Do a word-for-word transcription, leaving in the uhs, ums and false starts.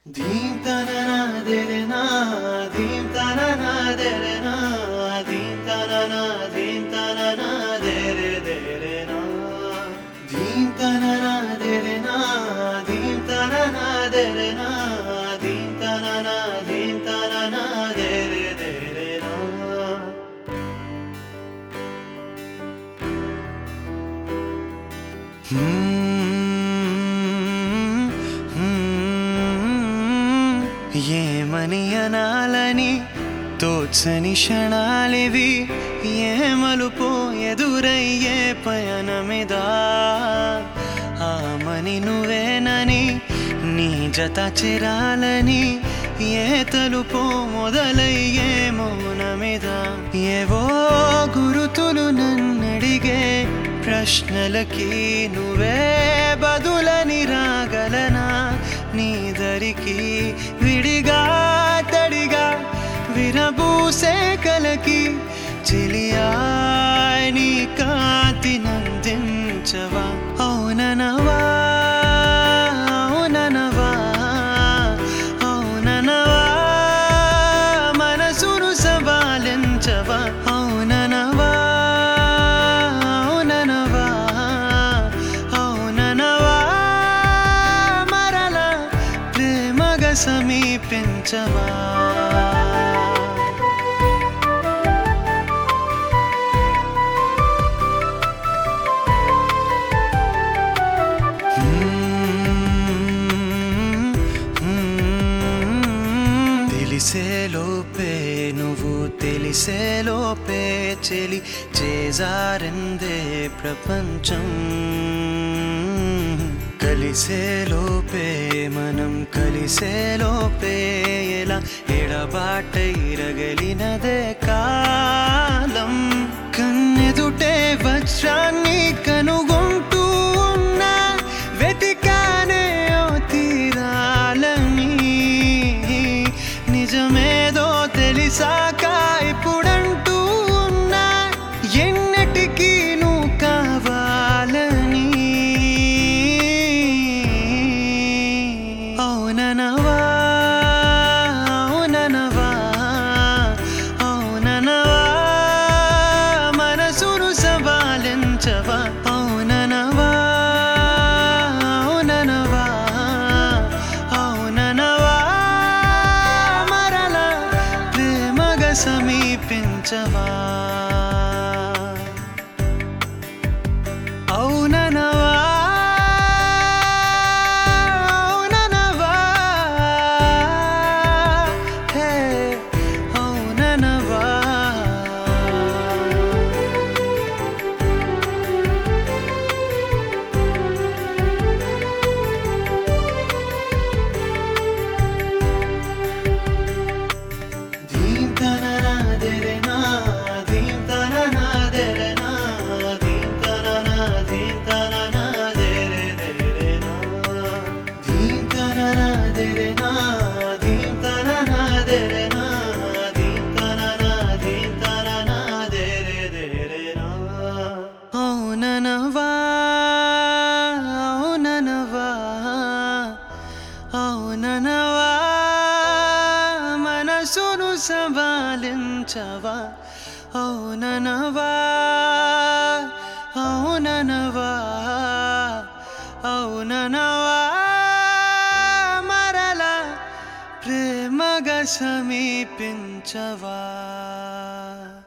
ధీం తననా దెరెనా ధీం తననా దెరెనా ధీం తననా ధీం తననా దెరె దెరెనా ధీం తననా దెరెనా ధీం తననా దెరెనా ధీం తననా ధీం తననా దెరె దెరెనా ఏమని అనాలని తోచని క్షణాలివి ఏ మలుపో ఎదురయ్యే పయనమిదా ఆమని నువ్వేనని నీ జత చేరాలని ఏ తలుపో మొదలయ్యే మౌనమిదా ఏవో గురుతులు నన్నడిగే ప్రశ్నలకి నువ్వే బదులని రాగలనా నీ దరికి విడిగా తడిగా విరబూసే కలకి చెలియా నీ కాంతి నందించవా అవుననవా అవుననవా అవుననవా మనసును సవాలించవా అవుననవా అవుననవా అవుననవా మరల ప్రేమగా సమీపించవా తెలిసేలోపే నువ్వు తెలిసేలోపే చెలి చేజారిందే ప్రపంచం కలిసేలోపే మనం కలిసేలోపే ఎలా ఎడబాటై రగలినదే కాలం కన్నెదుటే వజ్రాన్ని కనుగొంటూ ఉన్నా వెతికానే ఓ తీరాలని నిజమేదో తెలిసాక ఇప్పుడంటూ ఉన్నా ఎన్నటికీ నువ్వు కావాలని అవుననవా అవుననవా అవుననవా మనసును సవాలించవా అవుననవా అవుననవా అవుననవా మరల ప్రేమగా సమీపించవా అవుననవా అవుననవా హే అవుననవా ధీం తననా దెరెనా ధీం తననా దెరెనా ధీం తననా ధీం తననా దెరె దెరెనా ధీం తననా దెరెనా ధీం తననా దెరెనా ధీం తననా ధీం తననా దెరె దెరెనా అవుననవా అవుననవా అవుననవా మనసును సవాలించవా అవుననవా అవుననవా అవుననవా మరల ప్రేమగా సమీపించవా